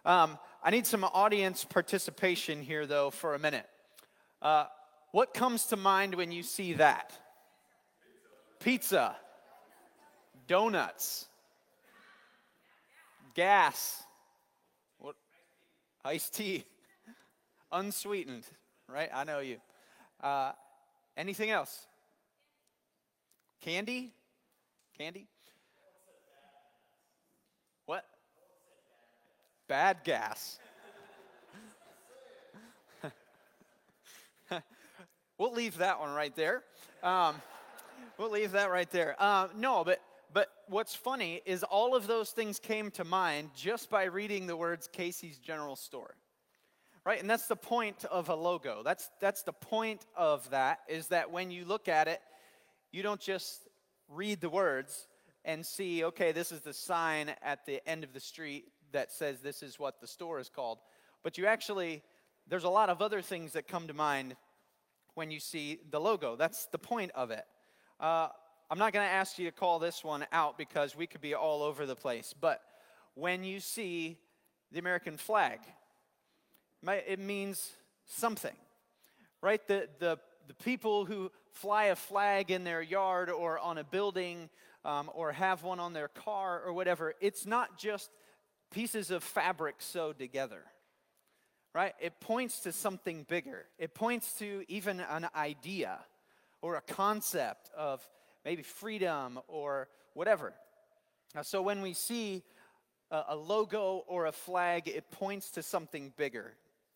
I need some audience participation here, though, for a minute. What comes to mind when you see that? Pizza, donuts, gas, what? Iced tea, unsweetened, right? I know you. Anything else? Candy? Candy? What? Bad gas. We'll leave that one right there. We'll leave that right there. No, but what's funny is all of those things came to mind just by reading the words Casey's General Store. Right? And that's the point of a logo. That's the point of that, is that when you look at it, you don't just read the words and see, okay, this is the sign at the end of the street that says this is what the store is called. But you actually, there's a lot of other things that come to mind when you see the logo. That's the point of it. I'm not going to ask you to call this one out because we could be all over the place. But when you see the American flag, it means something, right? The people who fly a flag in their yard or on a building or have one on their car or whatever, it's not just pieces of fabric sewed together, right? It points to something bigger. It points to even an idea or a concept of maybe freedom or whatever. So when we see a logo or a flag, it points to something bigger.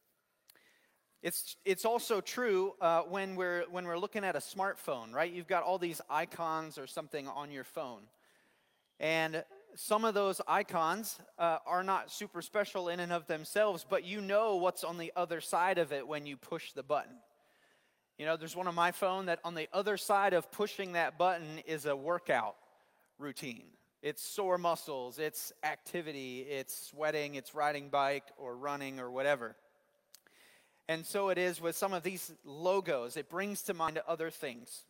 It's also true when we're looking at a smartphone, right? You've got all these icons or something on your phone. And some of those icons are not super special in and of themselves, but you know what's on the other side of it when you push the button. You know, there's one on my phone that on the other side of pushing that button is a workout routine. It's sore muscles, it's activity, it's sweating, it's riding bike or running or whatever. And so it is with some of these logos. It brings to mind other things.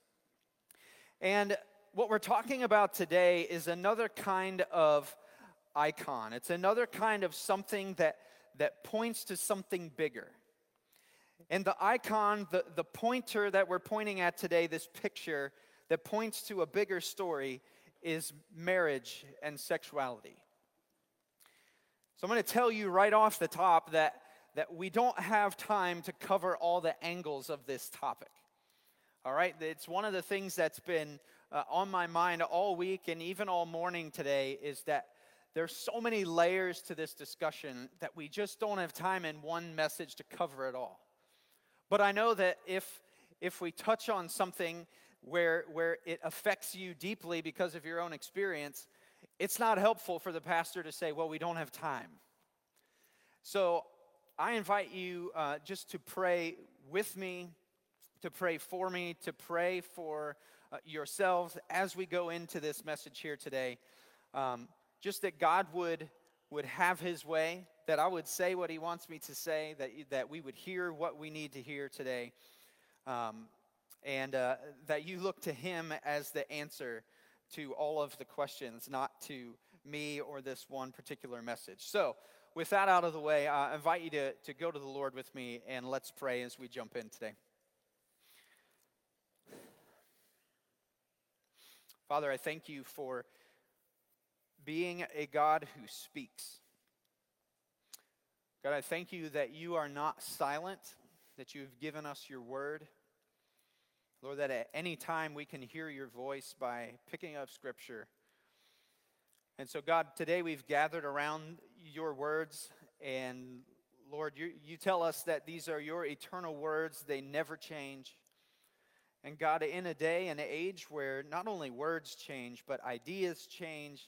And what we're talking about today is another kind of icon. It's another kind of something that points to something bigger. And the icon, the pointer that we're pointing at today, this picture that points to a bigger story, is marriage and sexuality. So I'm going to tell you right off the top that we don't have time to cover all the angles of this topic. All right? It's one of the things that's been on my mind all week and even all morning today is that there's so many layers to this discussion that we just don't have time in one message to cover it all. But I know that if we touch on something where it affects you deeply because of your own experience, it's not helpful for the pastor to say, well, we don't have time. So I invite you just to pray with me, to pray for me, to pray for yourselves as we go into this message here today. Just that God would have his way, that I would say what he wants me to say, that we would hear what we need to hear today, and that you look to him as the answer to all of the questions, not to me or this one particular message. So, with that out of the way, I invite you to go to the Lord with me, and let's pray as we jump in today. Father, I thank you for being a God who speaks. God, I thank you that you are not silent, that you have given us your word. Lord, that at any time we can hear your voice by picking up Scripture. And so, God, today we've gathered around your words, and Lord, you tell us that these are your eternal words. They never change. And God, in a day and age where not only words change, but ideas change,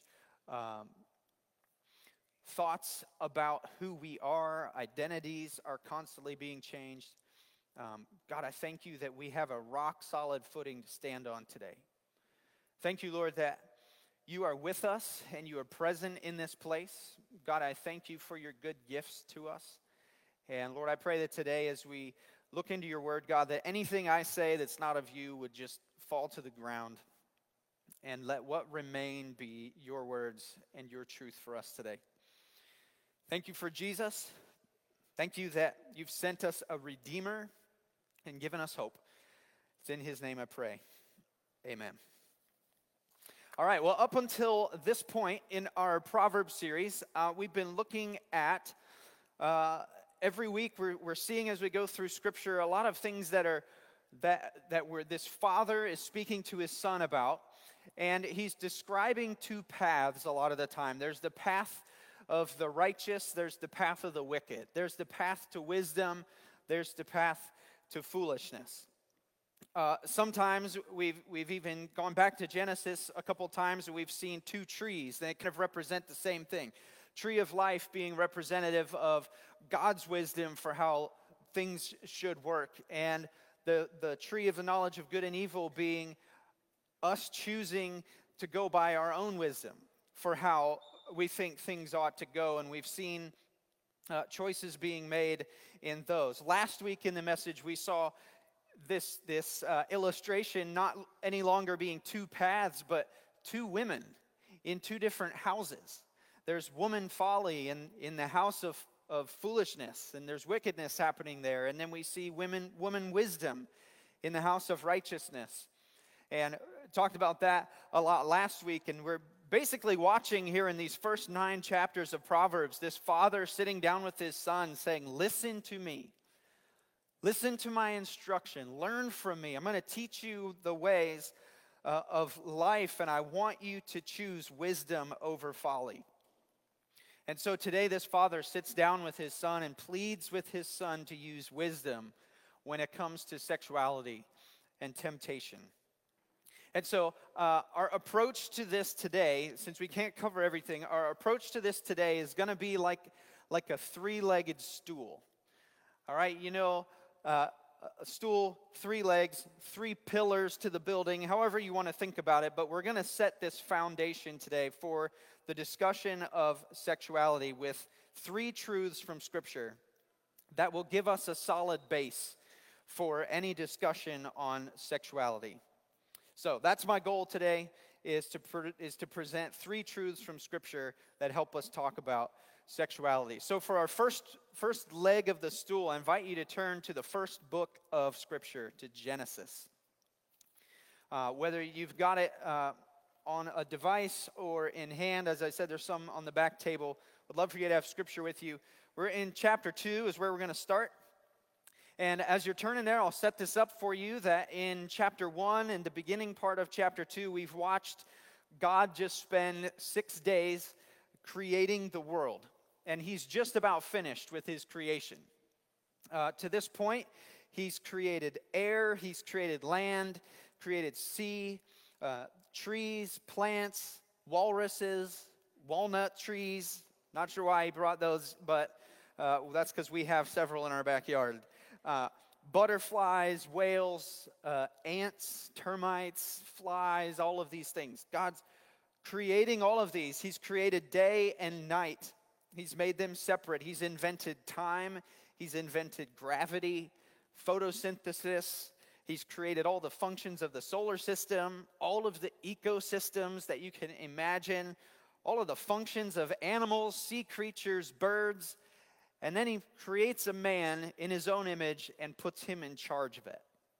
thoughts about who we are, identities are constantly being changed. God, I thank you that we have a rock-solid footing to stand on today. Thank you, Lord, that you are with us and you are present in this place. God, I thank you for your good gifts to us. And Lord, I pray that today as we look into your word, God, that anything I say that's not of you would just fall to the ground, and let what remain be your words and your truth for us today. Thank you for Jesus. Thank you that you've sent us a Redeemer and given us hope. It's in his name I pray. Amen. All right, well, up until this point in our Proverbs series, we've been looking at, every week we're seeing as we go through Scripture a lot of things that this father is speaking to his son about, and he's describing two paths a lot of the time. There's the path of the righteous, there's the path of the wicked. There's the path to wisdom, there's the path to foolishness. Sometimes we've even gone back to Genesis a couple times, and we've seen two trees. They kind of represent the same thing. Tree of life being representative of God's wisdom for how things should work, and the tree of the knowledge of good and evil being us choosing to go by our own wisdom for how we think things ought to go, and we've seen choices being made in those. Last week in the message, we saw this illustration not any longer being two paths, but two women in two different houses. There's woman folly in the house of foolishness, and there's wickedness happening there. And then we see woman wisdom in the house of righteousness. And talked about that a lot last week, and we're basically watching here in these first 9 chapters of Proverbs, this father sitting down with his son saying, listen to me. Listen to my instruction. Learn from me. I'm going to teach you the ways of life, and I want you to choose wisdom over folly. And so today this father sits down with his son and pleads with his son to use wisdom when it comes to sexuality and temptation. And so our approach to this today, since we can't cover everything, our approach to this today is going to be like a 3-legged stool. All right, a stool, 3 legs, 3 pillars to the building, however you want to think about it. But we're going to set this foundation today for the discussion of sexuality with 3 truths from Scripture that will give us a solid base for any discussion on sexuality. So that's my goal today, is to present 3 truths from Scripture that help us talk about sexuality. So for our first leg of the stool, I invite you to turn to the first book of Scripture, to Genesis. Whether you've got it on a device or in hand, as I said, there's some on the back table. I'd love for you to have Scripture with you. We're in chapter 2 is where we're going to start. And as you're turning there, I'll set this up for you that in chapter 1 and the beginning part of chapter 2, we've watched God just spend 6 days creating the world. And he's just about finished with his creation. To this point, he's created air, he's created land, created sea, trees, plants, walruses, walnut trees. Not sure why he brought those, but that's because we have several in our backyard. Butterflies, whales, ants, termites, flies, all of these things. God's creating all of these. He's created day and night. He's made them separate. He's invented time. He's invented gravity, photosynthesis. He's created all the functions of the solar system, all of the ecosystems that you can imagine, all of the functions of animals, sea creatures, birds. And then he creates a man in his own image and puts him in charge of it.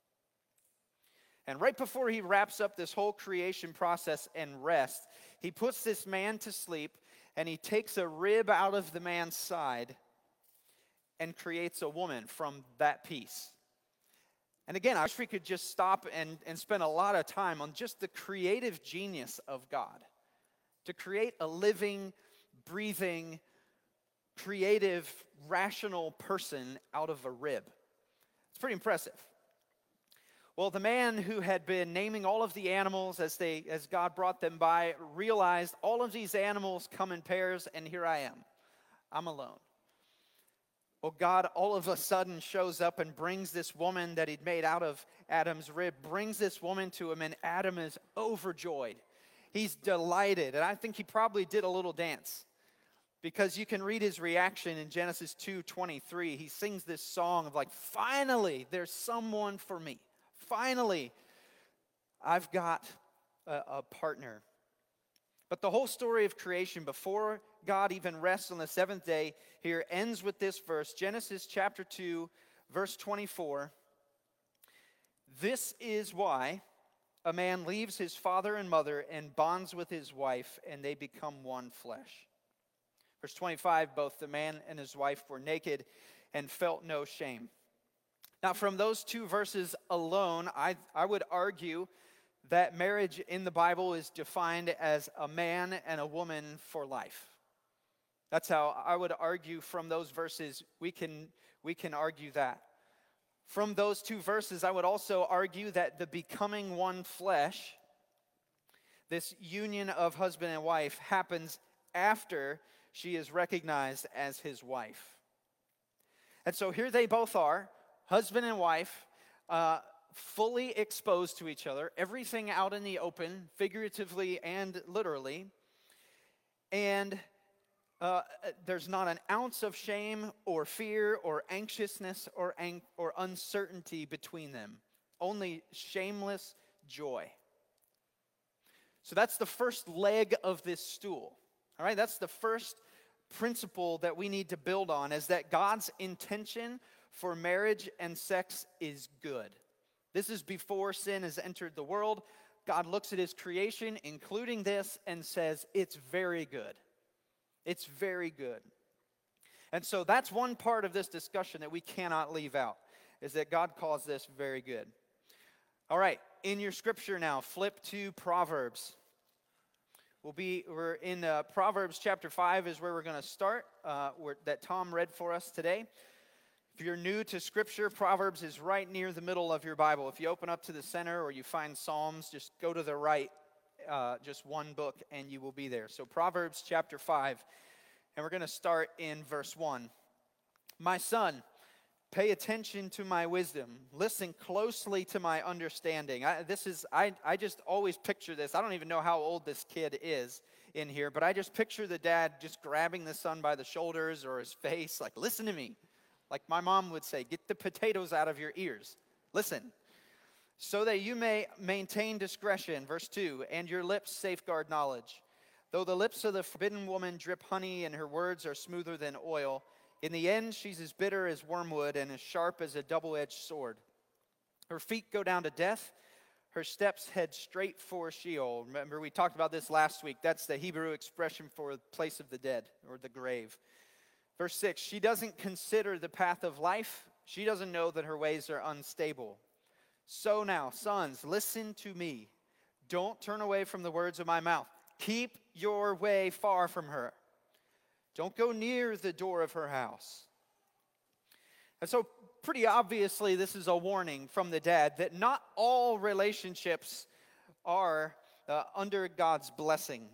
And right before he wraps up this whole creation process and rest, he puts this man to sleep, and he takes a rib out of the man's side and creates a woman from that piece. And again, I wish we could just stop and spend a lot of time on just the creative genius of God. To create a living, breathing, creative, rational person out of a rib. It's pretty impressive. Well, the man who had been naming all of the animals as God brought them by realized all of these animals come in pairs, and here I am. I'm alone. Well, God all of a sudden shows up and brings this woman that he'd made out of Adam's rib, brings this woman to him, and Adam is overjoyed. He's delighted, and I think he probably did a little dance. Because you can read his reaction in Genesis 2:23. He sings this song of finally, there's someone for me. Finally, I've got a partner. But the whole story of creation, before God even rests on the seventh day here ends with this verse, Genesis chapter 2, verse 24. This is why a man leaves his father and mother and bonds with his wife, and they become one flesh. Verse 25, both the man and his wife were naked and felt no shame. Now, from those two verses alone, I would argue that marriage in the Bible is defined as a man and a woman for life. That's how I would argue from those verses. We can argue that. From those two verses, I would also argue that the becoming one flesh, this union of husband and wife, happens after she is recognized as his wife. And so here they both are, husband and wife, fully exposed to each other, everything out in the open, figuratively and literally. And there's not an ounce of shame or fear or anxiousness or uncertainty between them. Only shameless joy. So that's the first leg of this stool. All right, that's the first principle that we need to build on, is that God's intention for marriage and sex is good. This is before sin has entered the world. God looks at his creation, including this, and says, it's very good. It's very good. And so that's one part of this discussion that we cannot leave out, is that God calls this very good. All right, in your scripture now, flip to Proverbs. We're in Proverbs chapter 5 is where we're going to start, that Tom read for us today. If you're new to Scripture, Proverbs is right near the middle of your Bible. If you open up to the center or you find Psalms, just go to the right, just one book, and you will be there. So Proverbs chapter 5, and we're going to start in verse 1. My son, pay attention to my wisdom. Listen closely to my understanding. I just always picture this. I don't even know how old this kid is in here, but I just picture the dad just grabbing the son by the shoulders or his face, like, listen to me. Like my mom would say, get the potatoes out of your ears. Listen. So that you may maintain discretion, verse 2, and your lips safeguard knowledge. Though the lips of the forbidden woman drip honey and her words are smoother than oil, in the end she's as bitter as wormwood and as sharp as a double-edged sword. Her feet go down to death, her steps head straight for Sheol. Remember, we talked about this last week. That's the Hebrew expression for the place of the dead or the grave. Verse 6, she doesn't consider the path of life. She doesn't know that her ways are unstable. So now, sons, listen to me. Don't turn away from the words of my mouth. Keep your way far from her. Don't go near the door of her house. And so, pretty obviously, this is a warning from the dad that not all relationships are under God's blessing.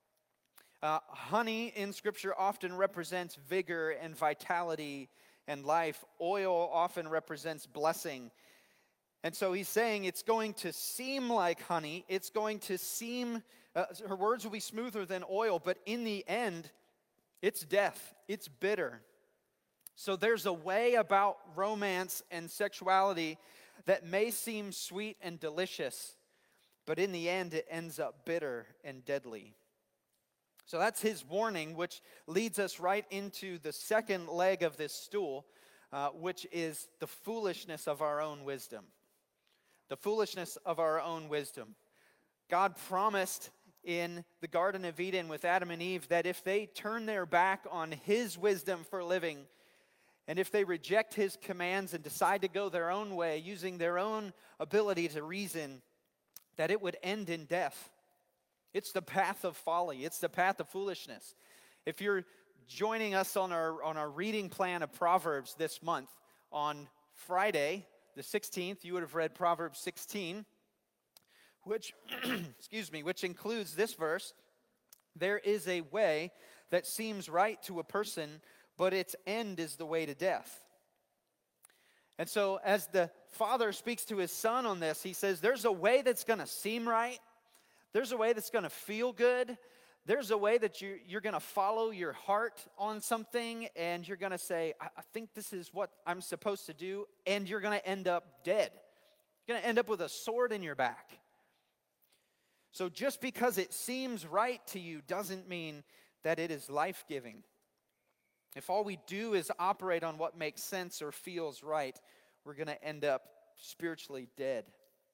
Honey in Scripture often represents vigor and vitality and life. Oil often represents blessing. And so he's saying it's going to seem like honey. It's going to seem, her words will be smoother than oil, but in the end, it's death. It's bitter. So there's a way about romance and sexuality that may seem sweet and delicious, but in the end, it ends up bitter and deadly. So that's his warning, which leads us right into the second leg of this stool, which is the foolishness of our own wisdom. The foolishness of our own wisdom. God promised in the Garden of Eden with Adam and Eve that if they turn their back on his wisdom for living, and if they reject his commands and decide to go their own way, using their own ability to reason, that it would end in death. It's the path of folly. It's the path of foolishness. If you're joining us on our reading plan of Proverbs this month, on Friday, the 16th, you would have read Proverbs 16, which, which includes this verse. There is a way that seems right to a person, but its end is the way to death. And so as the father speaks to his son on this, he says, there's a way that's going to seem right. There's a way that's going to feel good. There's a way that you're going to follow your heart on something, and you're going to say, I think this is what I'm supposed to do, and you're going to end up dead. You're going to end up with a sword in your back. So just because it seems right to you doesn't mean that it is life-giving. If all we do is operate on what makes sense or feels right, we're going to end up spiritually dead.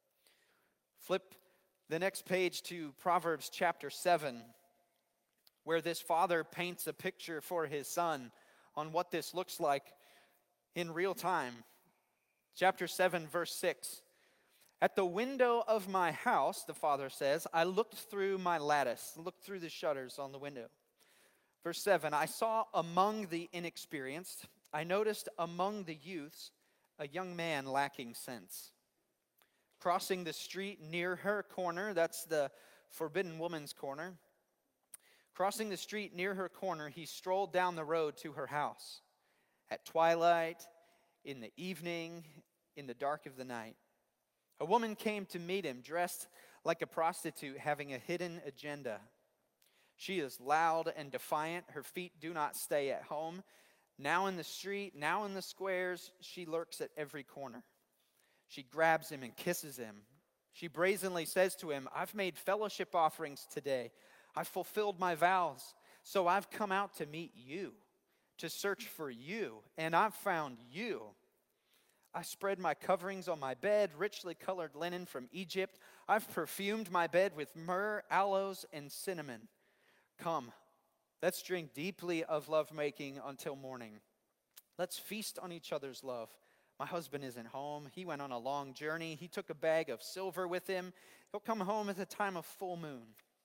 Flip the next page to Proverbs chapter 7, where this father paints a picture for his son on what this looks like in real time. Chapter 7, verse 6. At the window of my house, the father says, I looked through my lattice, looked through the shutters on the window. Verse 7, I saw among the inexperienced, I noticed among the youths, a young man lacking sense. Crossing the street near her corner, that's the forbidden woman's corner. Crossing the street near her corner, he strolled down the road to her house. At twilight, in the evening, in the dark of the night. A woman came to meet him, dressed like a prostitute, having a hidden agenda. She is loud and defiant. Her feet do not stay at home. Now in the street, now in the squares, she lurks at every corner. She grabs him and kisses him. She brazenly says to him, I've made fellowship offerings today. I've fulfilled my vows. So I've come out to meet you, to search for you, and I've found you. I spread my coverings on my bed, richly colored linen from Egypt. I've perfumed my bed with myrrh, aloes, and cinnamon. Come, let's drink deeply of lovemaking until morning. Let's feast on each other's love. My husband isn't home. He went on a long journey. He took a bag of silver with him. He'll come home at the time of full moon.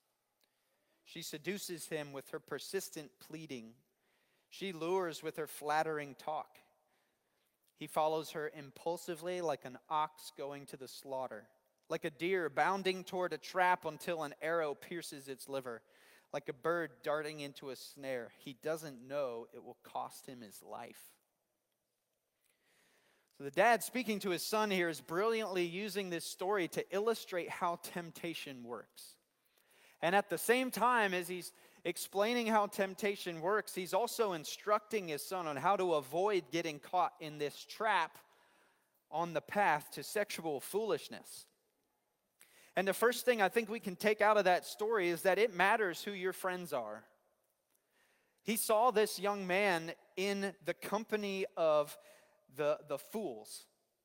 She seduces him with her persistent pleading. She lures with her flattering talk. He follows her impulsively like an ox going to the slaughter, like a deer bounding toward a trap until an arrow pierces its liver, like a bird darting into a snare. He doesn't know it will cost him his life. So the dad speaking to his son here is brilliantly using this story to illustrate how temptation works. And at the same time as he's explaining how temptation works, he's also instructing his son on how to avoid getting caught in this trap on the path to sexual foolishness. And the first thing I think we can take out of that story is that it matters who your friends are. He saw this young man in the company of the fools.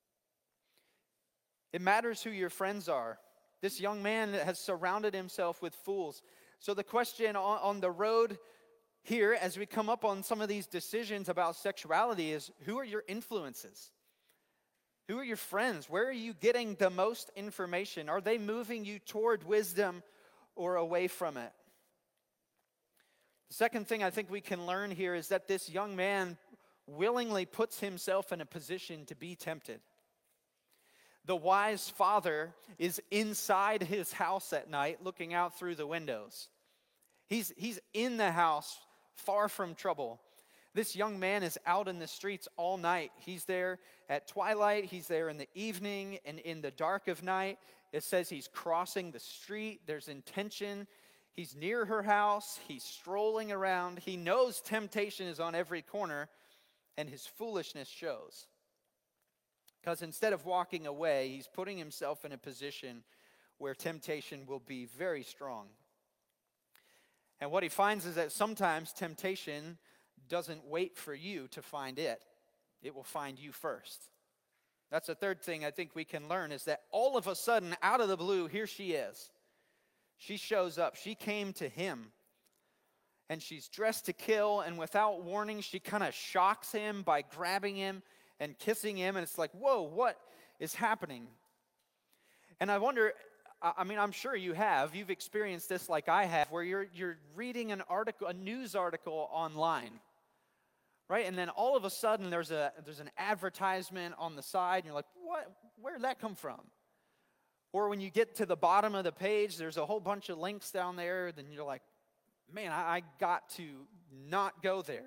It matters who your friends are. This young man has surrounded himself with fools. So the question on the road here, as we come up on some of these decisions about sexuality, is who are your influences? Who are your friends? Where are you getting the most information? Are they moving you toward wisdom or away from it? The second thing I think we can learn here is that this young man willingly puts himself in a position to be tempted. The wise father is inside his house at night looking out through the windows. He's in the house, far from trouble. This young man is out in the streets all night. He's there at twilight, he's there in the evening, and in the dark of night. It says he's crossing the street. There's intention. He's near her house. He's strolling around. He knows temptation is on every corner, and his foolishness shows. Because instead of walking away, he's putting himself in a position where temptation will be very strong. And what he finds is that sometimes temptation doesn't wait for you to find it. It will find you first. That's the third thing I think we can learn, is that all of a sudden, out of the blue, here she is. She shows up. She came to him. And she's dressed to kill, and without warning, she kind of shocks him by grabbing him and kissing him, and it's like, whoa, what is happening? And I wonder, I'm sure you've experienced this like I have, where you're reading an article, a news article online, right? And then all of a sudden there's an advertisement on the side, and you're like, what? Where did that come from? Or when you get to the bottom of the page, there's a whole bunch of links down there, then you're like, man, I got to not go there.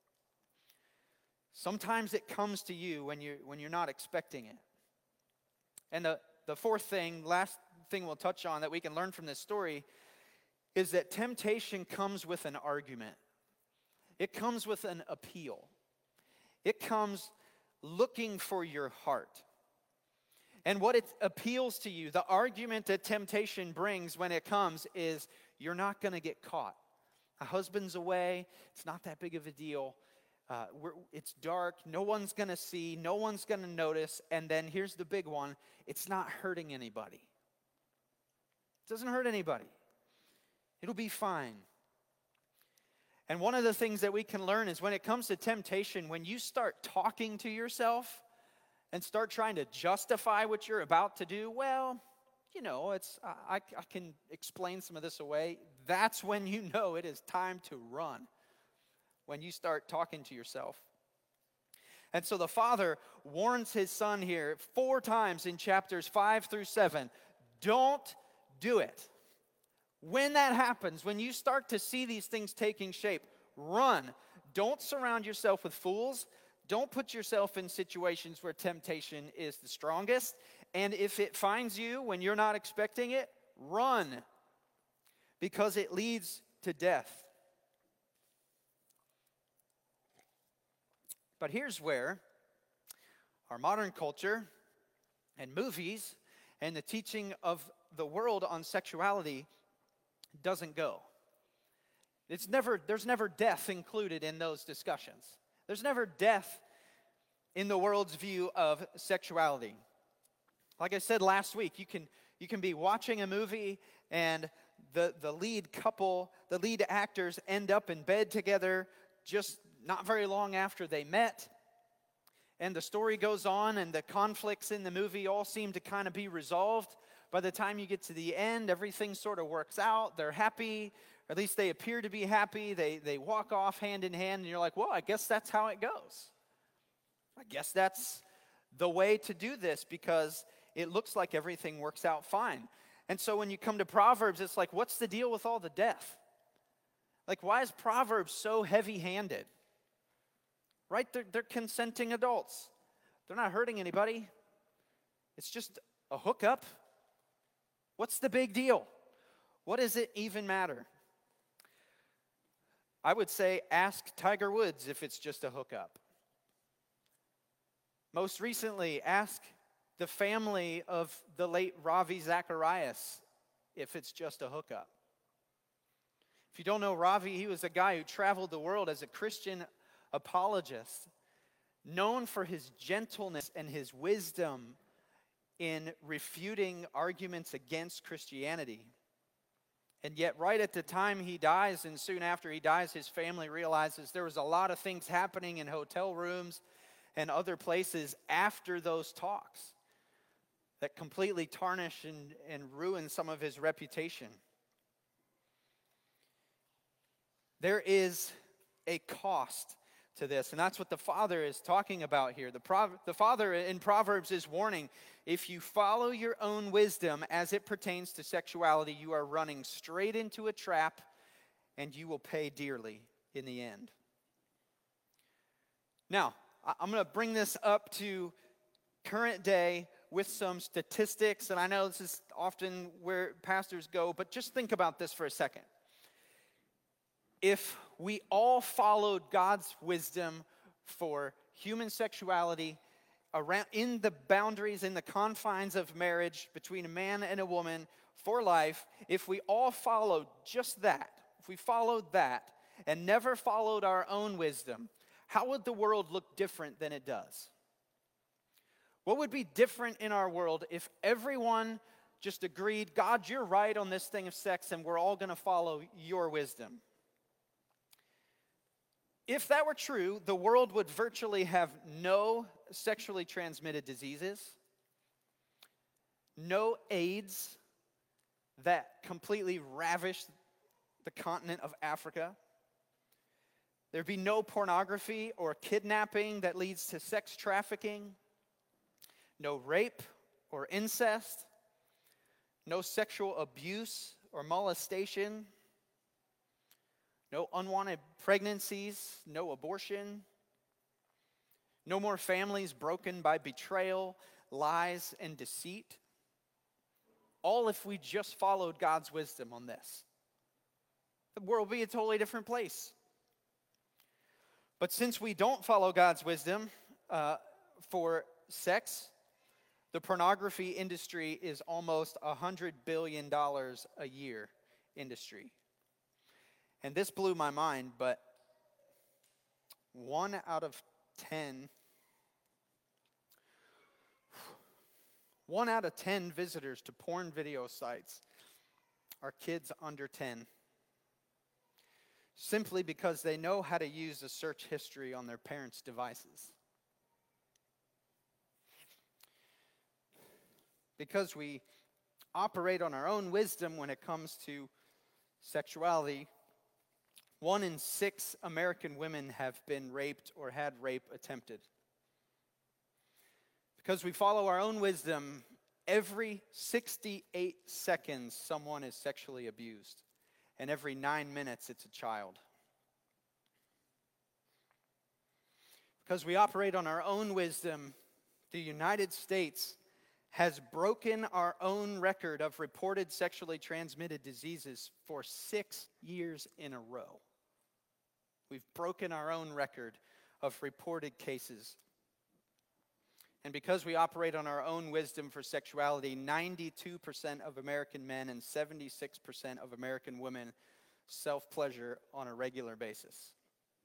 Sometimes it comes to you when you're not expecting it. And the fourth thing, last thing we'll touch on that we can learn from this story, is that temptation comes with an argument. It comes with an appeal. It comes looking for your heart. And what it appeals to you, the argument that temptation brings when it comes, is you're not going to get caught. My husband's away. It's not that big of a deal. It's dark. No one's going to see. No one's going to notice. And then here's the big one. It's not hurting anybody. It doesn't hurt anybody. It'll be fine. And one of the things that we can learn is when it comes to temptation, when you start talking to yourself and start trying to justify what you're about to do, well, I can explain some of this away. That's when you know it is time to run. When you start talking to yourself. And so the father warns his son here 4 times in chapters 5 through 7. Don't do it. When that happens, when you start to see these things taking shape, run. Don't surround yourself with fools. Don't put yourself in situations where temptation is the strongest. And if it finds you when you're not expecting it, run. Because it leads to death. But here's where our modern culture and movies and the teaching of the world on sexuality doesn't go. There's never death included in those discussions. There's never death in the world's view of sexuality. Like I said last week, you can be watching a movie and the lead couple, the lead actors end up in bed together just not very long after they met. And the story goes on and the conflicts in the movie all seem to kind of be resolved. By the time you get to the end, everything sort of works out. They're happy, or at least they appear to be happy. They walk off hand in hand, and you're like, well, I guess that's how it goes. I guess that's the way to do this because it looks like everything works out fine. And so when you come to Proverbs, it's like, what's the deal with all the death? Like, why is Proverbs so heavy-handed? Right? They're consenting adults. They're not hurting anybody. It's just a hookup. What's the big deal? What does it even matter? I would say ask Tiger Woods if it's just a hookup. Most recently, ask the family of the late Ravi Zacharias if it's just a hookup. If you don't know Ravi, he was a guy who traveled the world as a Christian apologist, known for his gentleness and his wisdom in refuting arguments against Christianity. And yet right at the time he dies, and soon after he dies, his family realizes there was a lot of things happening in hotel rooms and other places after those talks that completely tarnish and ruin some of his reputation. There is a cost to this, and that's what the father is talking about here. The father in Proverbs is warning, if you follow your own wisdom as it pertains to sexuality, you are running straight into a trap, and you will pay dearly in the end. Now, I'm going to bring this up to current day with some statistics, and I know this is often where pastors go, but just think about this for a second. If we all followed God's wisdom for human sexuality around in the boundaries, in the confines of marriage between a man and a woman for life, if we all followed just that, if we followed that and never followed our own wisdom, how would the world look different than it does? What would be different in our world if everyone just agreed, God, you're right on this thing of sex, and we're all going to follow your wisdom? If that were true, the world would virtually have no sexually transmitted diseases, no AIDS that completely ravished the continent of Africa. There'd be no pornography or kidnapping that leads to sex trafficking, no rape or incest, no sexual abuse or molestation, no unwanted pregnancies, no abortion, no more families broken by betrayal, lies, and deceit. All if we just followed God's wisdom on this. The world would be a totally different place. But since we don't follow God's wisdom for sex, the pornography industry is almost $100 billion a year industry. And this blew my mind, but 1 out of 10 visitors to porn video sites are kids under 10, simply because they know how to use a search history on their parents' devices. Because we operate on our own wisdom when it comes to sexuality, 1 in 6 American women have been raped or had rape attempted. Because we follow our own wisdom, every 68 seconds someone is sexually abused, and every 9 minutes it's a child. Because we operate on our own wisdom, the United States has broken our own record of reported sexually transmitted diseases for 6 years in a row. We've broken our own record of reported cases. And because we operate on our own wisdom for sexuality, 92% of American men and 76% of American women self-pleasure on a regular basis.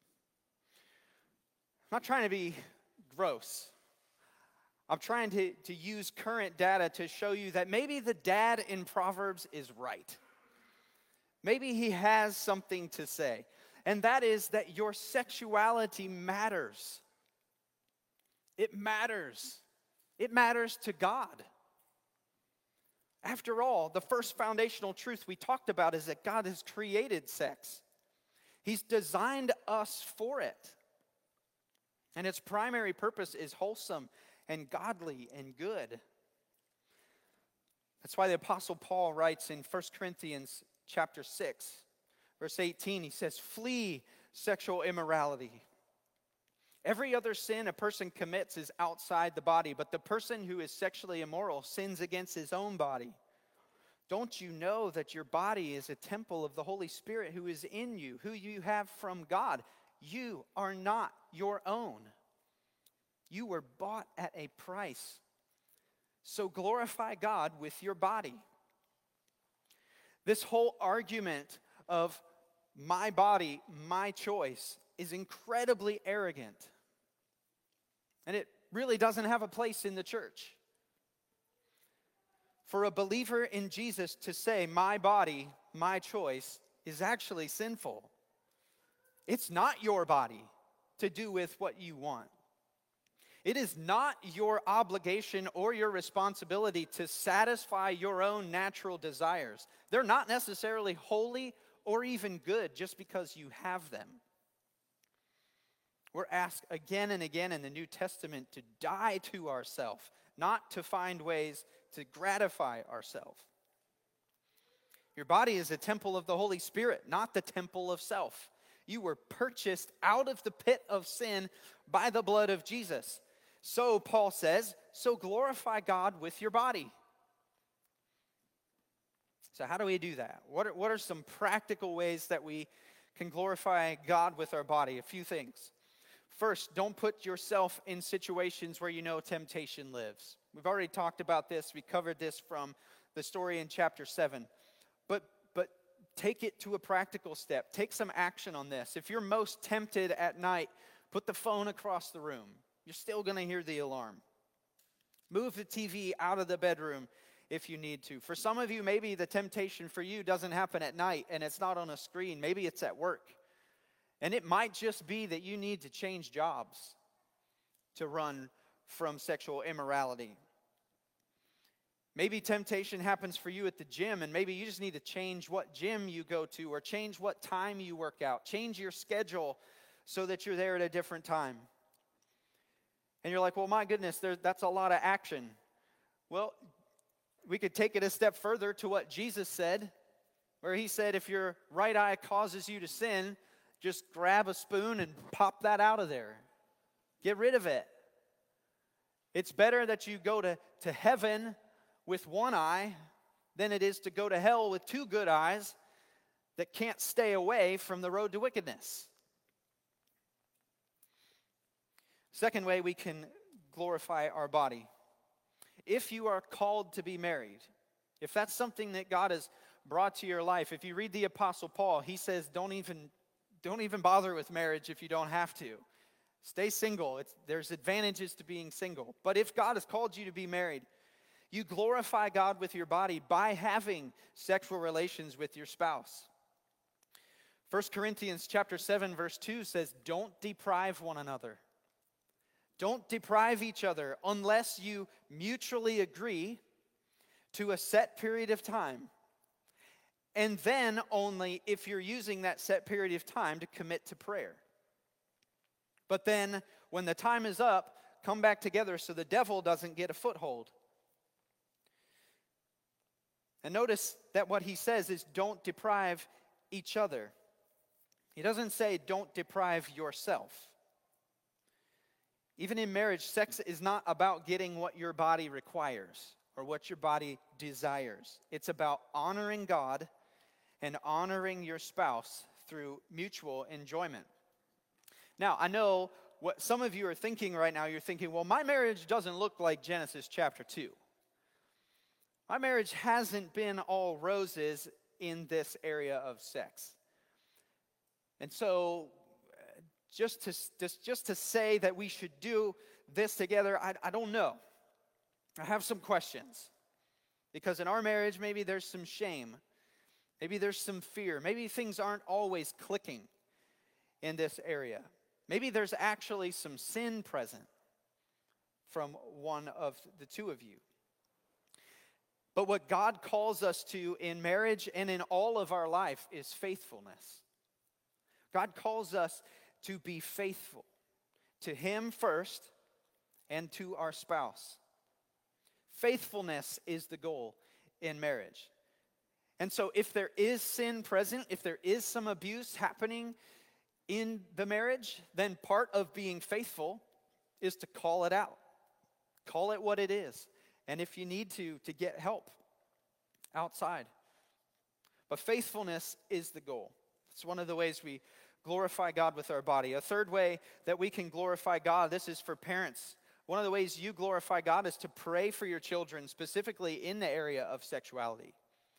I'm not trying to be gross. I'm trying to use current data to show you that maybe the dad in Proverbs is right. Maybe he has something to say. And that is that your sexuality matters. It matters. It matters to God. After all, the first foundational truth we talked about is that God has created sex. He's designed us for it. And its primary purpose is wholesome and godly and good. That's why the Apostle Paul writes in 1 Corinthians chapter 6, verse 18, he says, "Flee sexual immorality. Every other sin a person commits is outside the body, but the person who is sexually immoral sins against his own body. Don't you know that your body is a temple of the Holy Spirit who is in you, who you have from God? You are not your own. You were bought at a price. So glorify God with your body." This whole argument of my body, my choice, is incredibly arrogant. And it really doesn't have a place in the church. For a believer in Jesus to say, my body, my choice, is actually sinful. It's not your body to do with what you want. It is not your obligation or your responsibility to satisfy your own natural desires. They're not necessarily holy or even good just because you have them. We're asked again and again in the New Testament to die to ourselves, not to find ways to gratify ourselves. Your body is a temple of the Holy Spirit, not the temple of self. You were purchased out of the pit of sin by the blood of Jesus. So, Paul says, so glorify God with your body. So how do we do that? What are some practical ways that we can glorify God with our body? A few things. First, don't put yourself in situations where you know temptation lives. We've already talked about this. We covered this from the story in chapter 7. But take it to a practical step. Take some action on this. If you're most tempted at night, put the phone across the room. You're still going to hear the alarm. Move the TV out of the bedroom if you need to. For some of you, maybe the temptation for you doesn't happen at night and it's not on a screen. Maybe it's at work. And it might just be that you need to change jobs to run from sexual immorality. Maybe temptation happens for you at the gym, and maybe you just need to change what gym you go to or change what time you work out. Change your schedule so that you're there at a different time. And you're like, well, my goodness, that's a lot of action. Well, we could take it a step further to what Jesus said, where he said, if your right eye causes you to sin, just grab a spoon and pop that out of there. Get rid of it. It's better that you go to heaven with one eye than it is to go to hell with two good eyes that can't stay away from the road to wickedness. Second way we can glorify our body. If you are called to be married, if that's something that God has brought to your life. If you read the Apostle Paul, he says, don't even bother with marriage if you don't have to. Stay single. There's advantages to being single. But if God has called you to be married, you glorify God with your body by having sexual relations with your spouse. 1 Corinthians chapter 7, verse 2 says, don't deprive one another. Don't deprive each other unless you mutually agree to a set period of time. And then only if you're using that set period of time to commit to prayer. But then when the time is up, come back together so the devil doesn't get a foothold. And notice that what he says is don't deprive each other. He doesn't say don't deprive yourself. Even in marriage, sex is not about getting what your body requires or what your body desires. It's about honoring God and honoring your spouse through mutual enjoyment. Now, I know what some of you are thinking right now. You're thinking, well, my marriage doesn't look like Genesis chapter 2. My marriage hasn't been all roses in this area of sex. And so just to say that we should do this together, I don't know. I have some questions. Because in our marriage, maybe there's some shame. Maybe there's some fear. Maybe things aren't always clicking in this area. Maybe there's actually some sin present from one of the two of you. But what God calls us to in marriage and in all of our life is faithfulness. God calls us to be faithful to Him first and to our spouse. Faithfulness is the goal in marriage. And so if there is sin present, if there is some abuse happening in the marriage, then part of being faithful is to call it out. Call it what it is. And if you need to get help outside. But faithfulness is the goal. It's one of the ways we glorify God with our body. A third way that we can glorify God, this is for parents. One of the ways you glorify God is to pray for your children, specifically in the area of sexuality.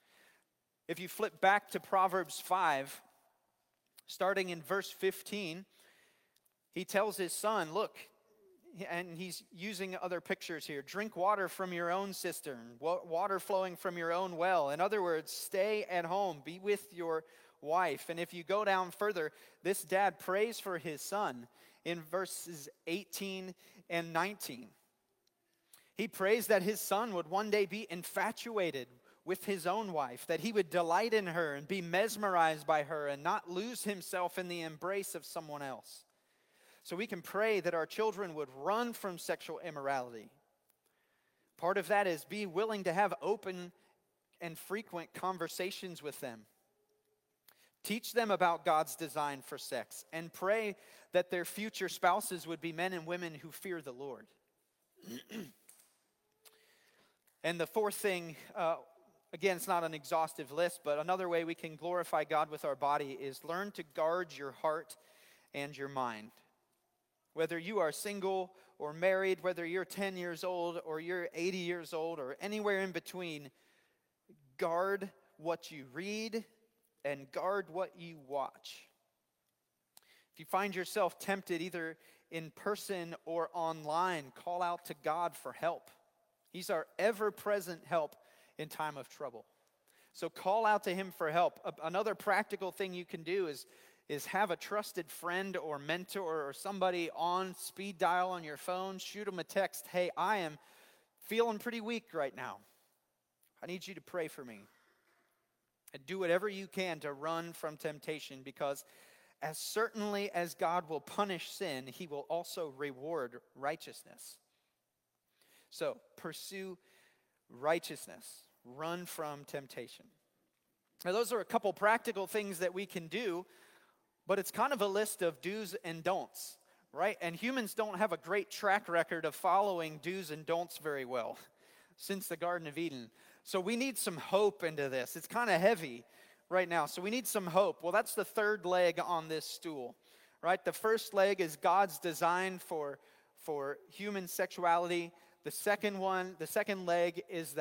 If you flip back to Proverbs 5, starting in verse 15, he tells his son, look, and he's using other pictures here, drink water from your own cistern, water flowing from your own well. In other words, stay at home, be with your wife. And if you go down further, this dad prays for his son in verses 18 and 19. He prays that his son would one day be infatuated with his own wife, that he would delight in her and be mesmerized by her and not lose himself in the embrace of someone else. So we can pray that our children would run from sexual immorality. Part of that is be willing to have open and frequent conversations with them. Teach them about God's design for sex and pray that their future spouses would be men and women who fear the Lord. And the fourth thing, again, it's not an exhaustive list, but another way we can glorify God with our body is learn to guard your heart and your mind. Whether you are single or married, whether you're 10 years old or you're 80 years old or anywhere in between, guard what you read and guard what you watch. If you find yourself tempted either in person or online, call out to God for help. He's our ever-present help in time of trouble. So call out to Him for help. Another practical thing you can do is have a trusted friend or mentor or somebody on speed dial on your phone. Shoot them a text. Hey, I am feeling pretty weak right now. I need you to pray for me. And do whatever you can to run from temptation, because as certainly as God will punish sin, He will also reward righteousness. So pursue righteousness. Run from temptation. Now, those are a couple practical things that we can do, but it's kind of a list of do's and don'ts, right? And humans don't have a great track record of following do's and don'ts very well since the Garden of Eden. So we need some hope into this. It's kind of heavy right now, so we need some hope. Well, that's the third leg on this stool, right? The first leg is God's design for human sexuality. The second leg is that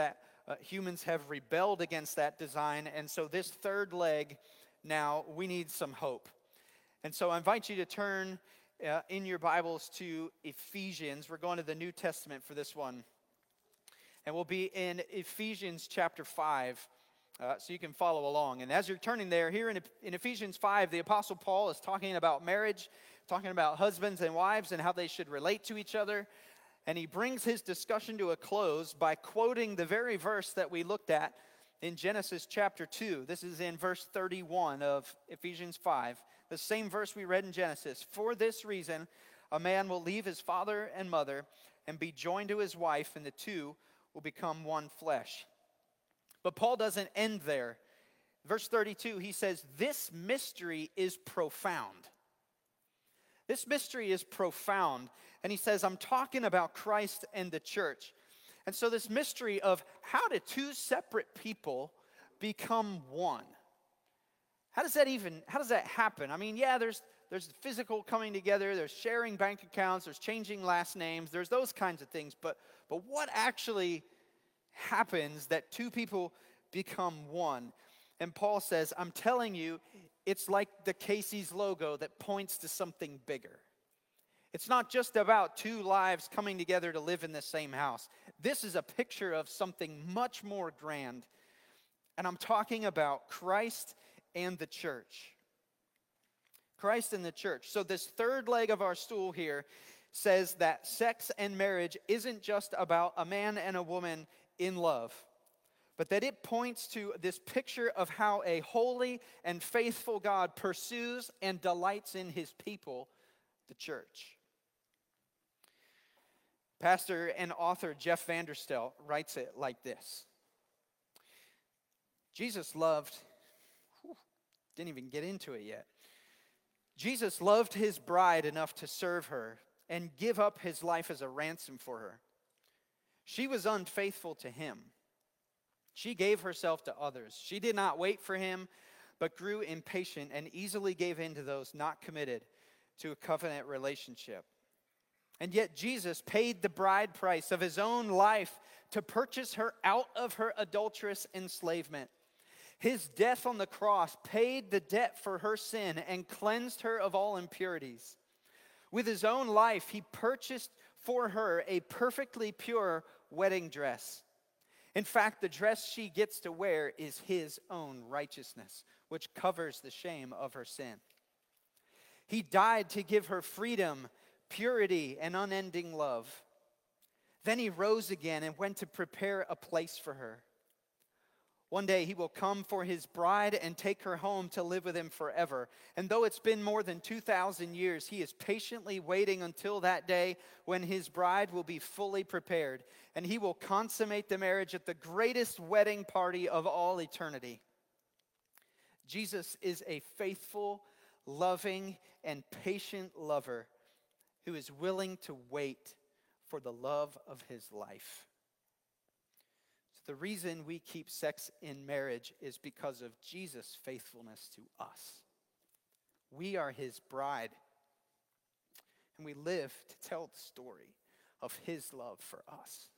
humans have rebelled against that design, and so this third leg, now we need some hope. And so I invite you to turn in your Bibles to Ephesians. We're going to the New Testament for this one. And we'll be in Ephesians chapter 5, so you can follow along. And as you're turning there, here in Ephesians 5, the Apostle Paul is talking about marriage, talking about husbands and wives and how they should relate to each other. And he brings his discussion to a close by quoting the very verse that we looked at in Genesis chapter 2. This is in verse 31 of Ephesians 5, the same verse we read in Genesis. For this reason, a man will leave his father and mother and be joined to his wife, and the two will become one flesh. But Paul doesn't end there. Verse 32, he says, this mystery is profound. This mystery is profound. And he says, I'm talking about Christ and the church. And so this mystery of how do two separate people become one? How does that happen? I mean, yeah, there's physical coming together, there's sharing bank accounts, there's changing last names, there's those kinds of things. But what actually happens that two people become one? And Paul says, I'm telling you, it's like the Casey's logo that points to something bigger. It's not just about two lives coming together to live in the same house. This is a picture of something much more grand. And I'm talking about Christ and the church. Christ and the church. So this third leg of our stool here says that sex and marriage isn't just about a man and a woman in love, but that it points to this picture of how a holy and faithful God pursues and delights in his people, the church. Pastor and author Jeff Vanderstelt writes it like this. Jesus loved, didn't even get into it yet. Jesus loved his bride enough to serve her and give up his life as a ransom for her. She was unfaithful to him. She gave herself to others. She did not wait for him, but grew impatient and easily gave in to those not committed to a covenant relationship. And yet Jesus paid the bride price of his own life to purchase her out of her adulterous enslavement. His death on the cross paid the debt for her sin and cleansed her of all impurities. With his own life, he purchased for her a perfectly pure wedding dress. In fact, the dress she gets to wear is his own righteousness, which covers the shame of her sin. He died to give her freedom, purity, and unending love. Then he rose again and went to prepare a place for her. One day he will come for his bride and take her home to live with him forever. And though it's been more than 2,000 years, he is patiently waiting until that day when his bride will be fully prepared. And he will consummate the marriage at the greatest wedding party of all eternity. Jesus is a faithful, loving, and patient lover who is willing to wait for the love of his life. The reason we keep sex in marriage is because of Jesus' faithfulness to us. We are his bride, and we live to tell the story of his love for us.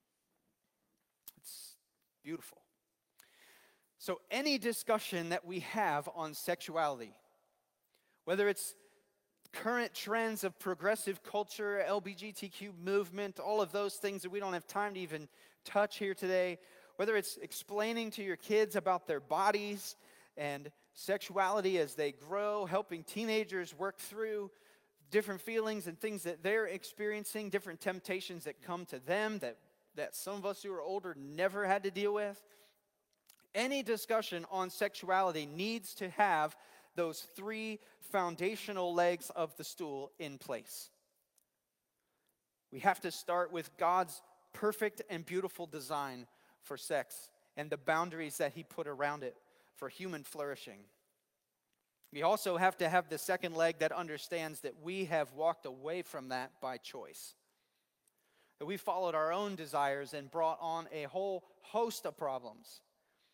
It's beautiful. So any discussion that we have on sexuality, whether it's current trends of progressive culture, LGBTQ movement, all of those things that we don't have time to even touch here today, whether it's explaining to your kids about their bodies and sexuality as they grow, helping teenagers work through different feelings and things that they're experiencing, different temptations that come to them that some of us who are older never had to deal with. Any discussion on sexuality needs to have those three foundational legs of the stool in place. We have to start with God's perfect and beautiful design for sex and the boundaries that he put around it for human flourishing. We also have to have the second leg that understands that we have walked away from that by choice. That we followed our own desires and brought on a whole host of problems.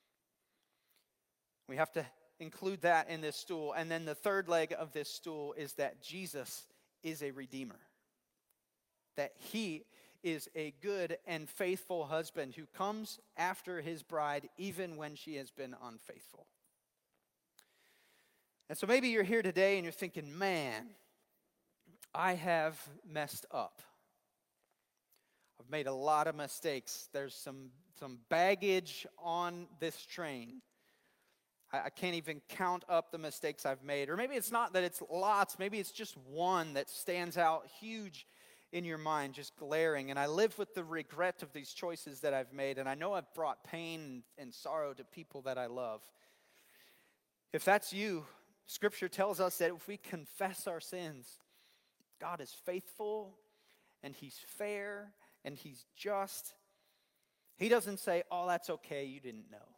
We have to include that in this stool. And then the third leg of this stool is that Jesus is a redeemer. That he is a good and faithful husband who comes after his bride even when she has been unfaithful. And so maybe you're here today and you're thinking, man, I have messed up. I've made a lot of mistakes. There's some baggage on this train. I can't even count up the mistakes I've made. Or maybe it's not that it's lots. Maybe it's just one that stands out huge in your mind, just glaring. And I live with the regret of these choices that I've made. And I know I've brought pain and sorrow to people that I love. If that's you, Scripture tells us that if we confess our sins, God is faithful and He's fair and He's just. He doesn't say, oh, that's okay, you didn't know.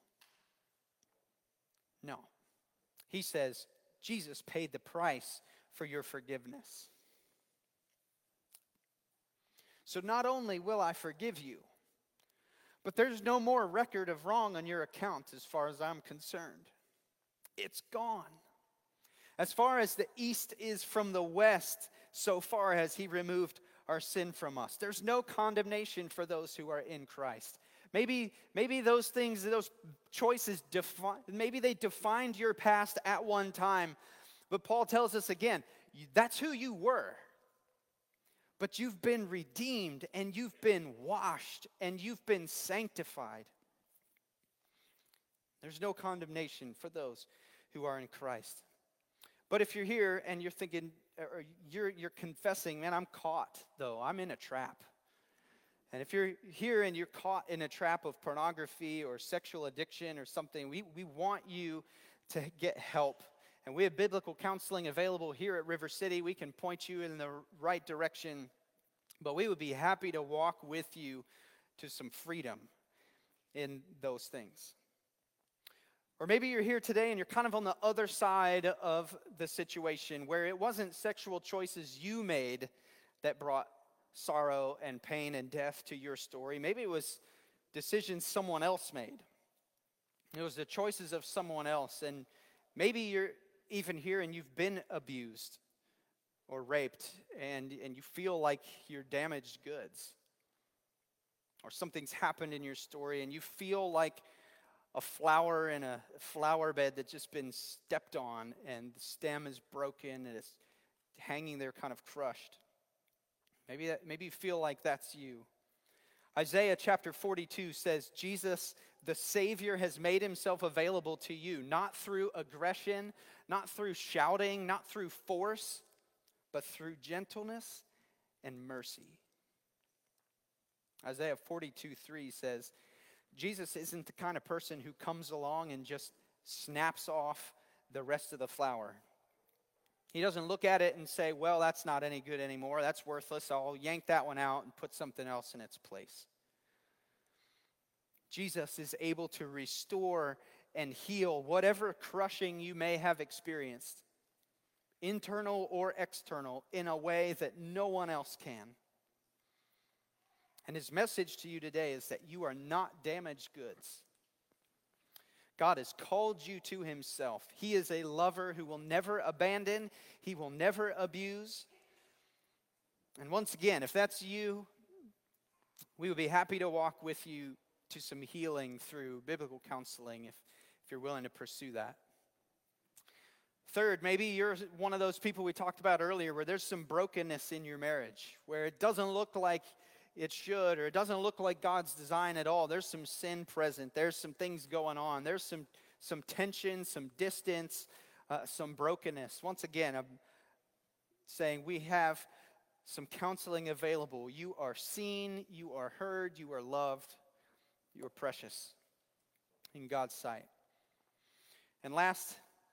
No. He says, Jesus paid the price for your forgiveness. So not only will I forgive you, but there's no more record of wrong on your account as far as I'm concerned. It's gone. As far as the east is from the west, so far has He removed our sin from us. There's no condemnation for those who are in Christ. Maybe those things, those choices, maybe they defined your past at one time. But Paul tells us again, that's who you were. But you've been redeemed and you've been washed and you've been sanctified. There's no condemnation for those who are in Christ. But if you're here and you're thinking, or you're confessing, man, I'm caught though. I'm in a trap. And if you're here and you're caught in a trap of pornography or sexual addiction or something, we want you to get help. And we have biblical counseling available here at River City. We can point you in the right direction. But we would be happy to walk with you to some freedom in those things. Or maybe you're here today and you're kind of on the other side of the situation where it wasn't sexual choices you made that brought sorrow and pain and death to your story. Maybe it was decisions someone else made. It was the choices of someone else. And maybe you're even here and you've been abused or raped and you feel like you're damaged goods. Or something's happened in your story and you feel like a flower in a flower bed that's just been stepped on and the stem is broken and it's hanging there kind of crushed. Maybe you feel like that's you. Isaiah chapter 42 says, Jesus, the Savior, has made Himself available to you, not through aggression, not through shouting, not through force, but through gentleness and mercy. Isaiah 42:3 says, Jesus isn't the kind of person who comes along and just snaps off the rest of the flower. He doesn't look at it and say, well, that's not any good anymore. That's worthless. I'll yank that one out and put something else in its place. Jesus is able to restore and heal whatever crushing you may have experienced, internal or external, in a way that no one else can. And His message to you today is that you are not damaged goods. God has called you to Himself. He is a lover who will never abandon. He will never abuse. And once again, if that's you, we would be happy to walk with you to some healing through biblical counseling if you're willing to pursue that. Third, maybe you're one of those people we talked about earlier where there's some brokenness in your marriage, where it doesn't look like it should, or it doesn't look like God's design at all. There's some sin present. There's some things going on. There's some tension, some distance, some brokenness. Once again, I'm saying we have some counseling available. You are seen, you are heard, you are loved, you are precious in God's sight. And last,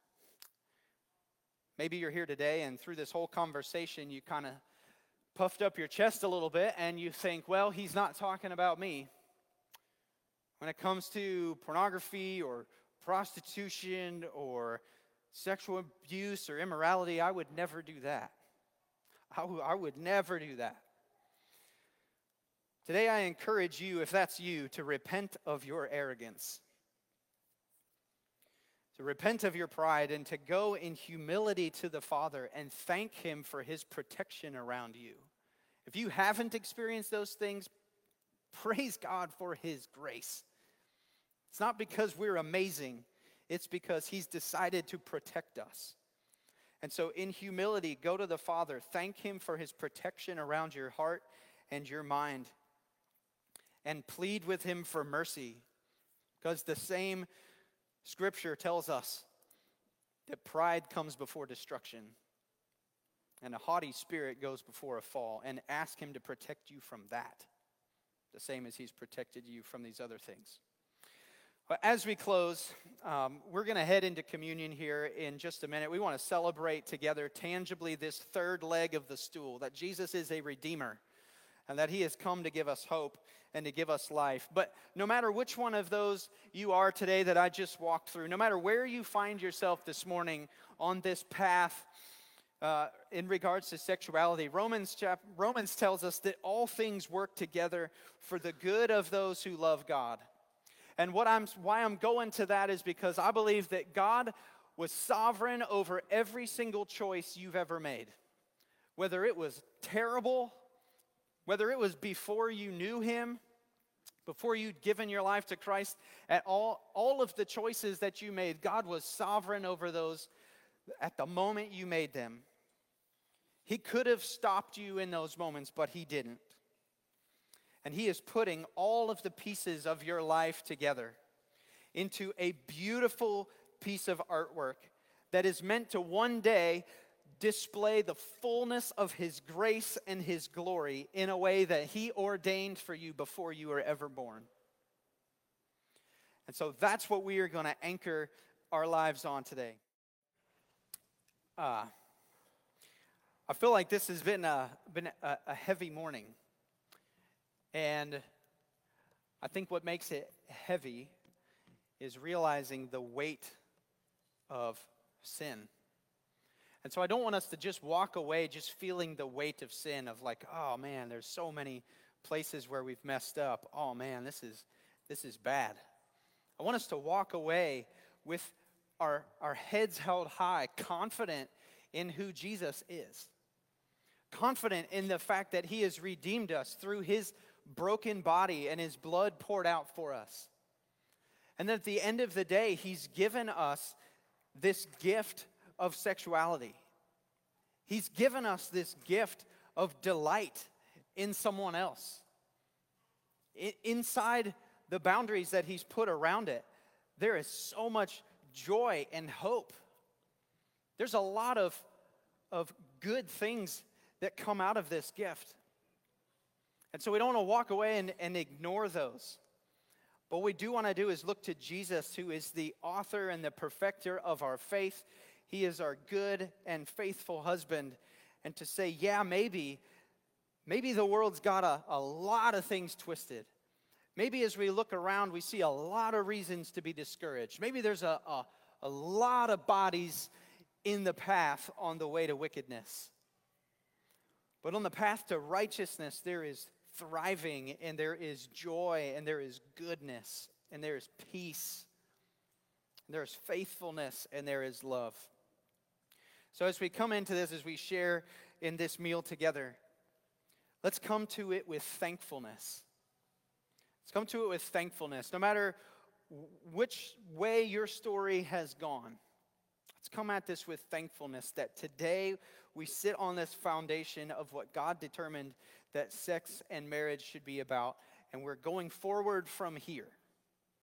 maybe you're here today and through this whole conversation you kind of puffed up your chest a little bit and you think, well, he's not talking about me. When it comes to pornography or prostitution or sexual abuse or immorality, I would never do that. I would never do that. Today I encourage you, if that's you, to repent of your arrogance. To repent of your pride and to go in humility to the Father and thank Him for His protection around you If you haven't experienced those things, praise God for his grace. It's not because we're amazing. It's because he's decided to protect us. And so in humility, go to the Father. Thank him for his protection around your heart and your mind. And plead with him for mercy. Because the same scripture tells us that pride comes before destruction. And a haughty spirit goes before a fall. And ask him to protect you from that. The same as he's protected you from these other things. But as we close, we're going to head into communion here in just a minute. We want to celebrate together tangibly this third leg of the stool, that Jesus is a redeemer and that he has come to give us hope and to give us life. But no matter which one of those you are today that I just walked through, no matter where you find yourself this morning on this path in regards to sexuality, Romans tells us that all things work together for the good of those who love God. And why I'm going to that is because I believe that God was sovereign over every single choice you've ever made. Whether it was terrible, whether it was before you knew him, before you'd given your life to Christ, at all of the choices that you made, God was sovereign over those at the moment you made them. He could have stopped you in those moments, but he didn't. And he is putting all of the pieces of your life together into a beautiful piece of artwork that is meant to one day display the fullness of his grace and his glory in a way that he ordained for you before you were ever born. And so that's what we are going to anchor our lives on today. I feel like this has been a heavy morning. And I think what makes it heavy is realizing the weight of sin. And so I don't want us to just walk away just feeling the weight of sin of like, oh man, there's so many places where we've messed up. Oh man, this is bad. I want us to walk away with our heads held high, confident in who Jesus is. Confident in the fact that he has redeemed us through his broken body and his blood poured out for us. And that at the end of the day, he's given us this gift of sexuality. He's given us this gift of delight in someone else. Inside the boundaries that he's put around it, there is so much joy and hope. There's a lot of good things that come out of this gift. And so we don't want to walk away and ignore those. But what we do want to do is look to Jesus, who is the author and the perfecter of our faith. He is our good and faithful husband. And to say, yeah, maybe the world's got a lot of things twisted. Maybe as we look around, we see a lot of reasons to be discouraged. Maybe there's a lot of bodies in the path on the way to wickedness. But on the path to righteousness, there is thriving, and there is joy, and there is goodness, and there is peace, and there is faithfulness, and there is love. So as we come into this, as we share in this meal together, let's come to it with thankfulness. Let's come to it with thankfulness. No matter which way your story has gone, let's come at this with thankfulness that today we sit on this foundation of what God determined that sex and marriage should be about, and we're going forward from here.